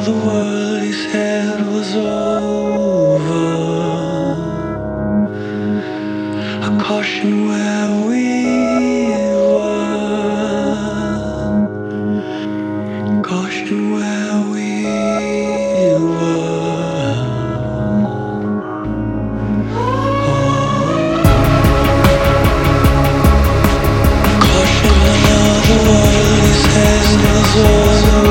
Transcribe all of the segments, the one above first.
the world he said was over. A caution where we were. Caution where we were. Caution now the world he said was over.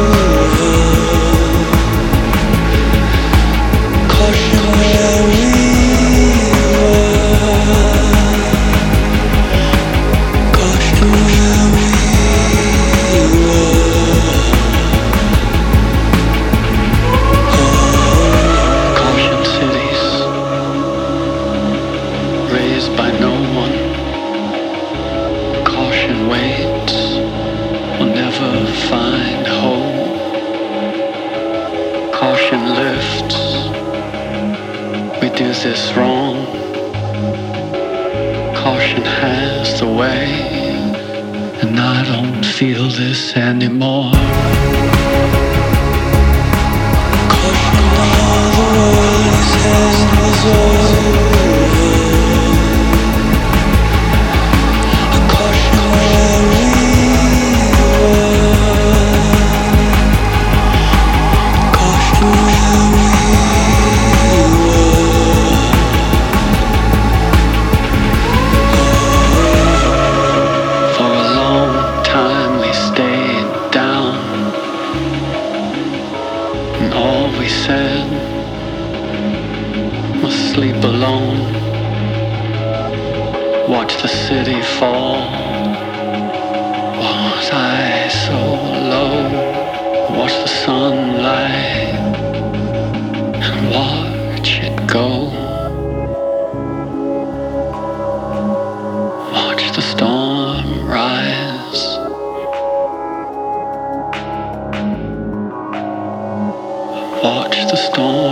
Caution where we by no one. Caution waits, will never find home. Caution lifts, we do this wrong. Caution has the way, and I don't feel this anymore. Caution all the world he says was over. We said must sleep alone, watch the city fall. Was I so low? Watch the sunlight and watch it go. Watch the storm rise. Watch the storm